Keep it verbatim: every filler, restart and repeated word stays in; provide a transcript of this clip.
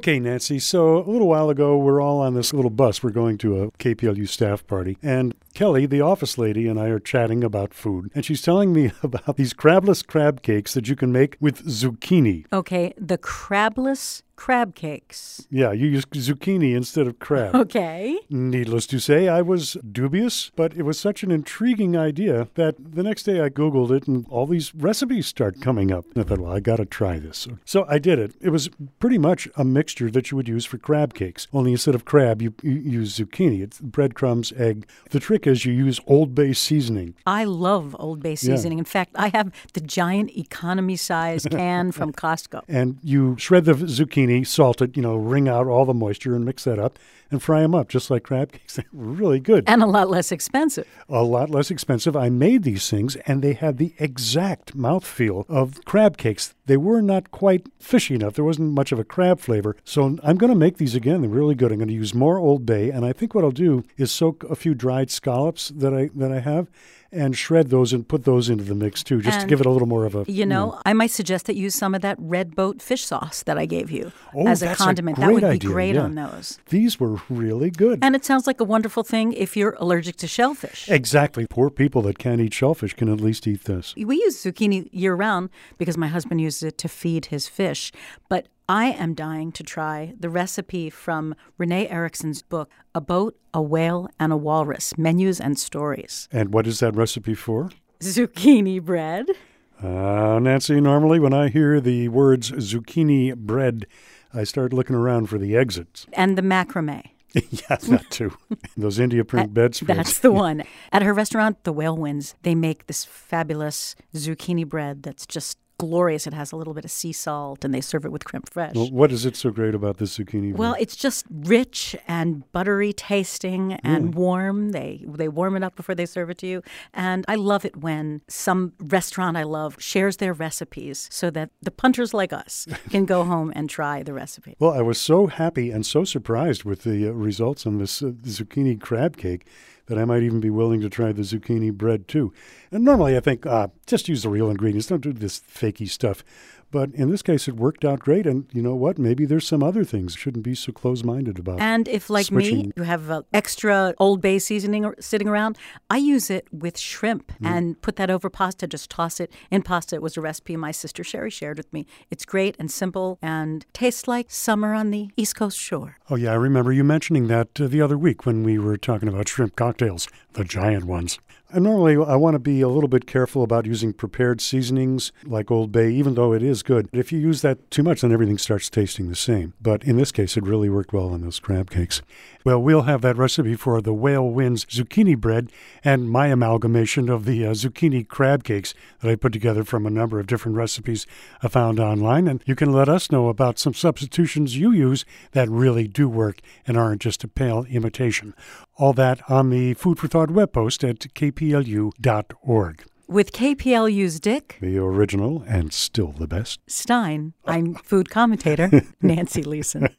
Okay, Nancy, so a little while ago, we're all on this little bus. We're going to a K P L U staff party, and Kelly, the office lady, and I are chatting about food, and she's telling me about these crabless crab cakes that you can make with zucchini. Okay, the crabless crab cakes. Yeah, you use zucchini instead of crab. Okay. Needless to say, I was dubious, but it was such an intriguing idea that the next day I Googled it and all these recipes start coming up. And I thought, well, I got to try this. So I did it. It was pretty much a mixture that you would use for crab cakes, only instead of crab, you, you use zucchini. It's breadcrumbs, egg. The trick is you use Old Bay seasoning. I love Old Bay seasoning. Yeah. In fact, I have the giant economy-sized can from Costco. And you shred the zucchini, salt it, you know, wring out all the moisture and mix that up and fry them up just like crab cakes. They're really good. And a lot less expensive. A lot less expensive. I made these things and they had the exact mouthfeel of crab cakes. They were not quite fishy enough. There wasn't much of a crab flavor. So I'm going to make these again. They're really good. I'm going to use more Old Bay. And I think what I'll do is soak a few dried scallops that I that I have and shred those and put those into the mix too, just and, to give it a little more of a... You know, you know, I might suggest that you use some of that red boat fish sauce that I gave you oh, as a that's condiment. A that great would be idea. great yeah. on those. These were really good. And it sounds like a wonderful thing if you're allergic to shellfish. Exactly. Poor people that can't eat shellfish can at least eat this. We use zucchini year-round because my husband uses it to feed his fish. But I am dying to try the recipe from Renee Erickson's book, A Boat, a Whale, and a Walrus, Menus and Stories. And what is that recipe for? Zucchini bread. Uh, Nancy, normally when I hear the words zucchini bread, I start looking around for the exits. And the macrame. Yeah, that too. Those India print bedspreads. That's the one. At her restaurant, the Whale Winds, they make this fabulous zucchini bread that's just glorious. It has a little bit of sea salt, and they serve it with creme fraiche. Well, what is it so great about this zucchini bread? Well, it's just rich and buttery tasting and really? warm. They they warm it up before they serve it to you. And I love it when some restaurant I love shares their recipes so that the punters like us can go home and try the recipe. Well, I was so happy and so surprised with the uh, results on this uh, zucchini crab cake that I might even be willing to try the zucchini bread, too. And normally I think, uh, just use the real ingredients. Don't do this fakey stuff. But in this case, it worked out great. And you know what? Maybe there's some other things. Shouldn't be so close-minded about. And if, like switching. me, you have uh, extra Old Bay seasoning sitting around, I use it with shrimp mm. and put that over pasta. Just toss it in pasta. It was a recipe my sister Sherry shared with me. It's great and simple and tastes like summer on the East Coast shore. Oh, yeah. I remember you mentioning that uh, the other week when we were talking about shrimp cocktails, the giant ones. And normally, I want to be a little bit careful about using prepared seasonings like Old Bay, even though it is good. If you use that too much, then everything starts tasting the same. But in this case, it really worked well on those crab cakes. Well, we'll have that recipe for the Whale Winds zucchini bread and my amalgamation of the uh, zucchini crab cakes that I put together from a number of different recipes I found online. And you can let us know about some substitutions you use that really do work and aren't just a pale imitation. All that on the Food for Thought web post at k p l u dot org. With K P L U's Dick, the original and still the best, Stein, I'm food commentator Nancy Leeson.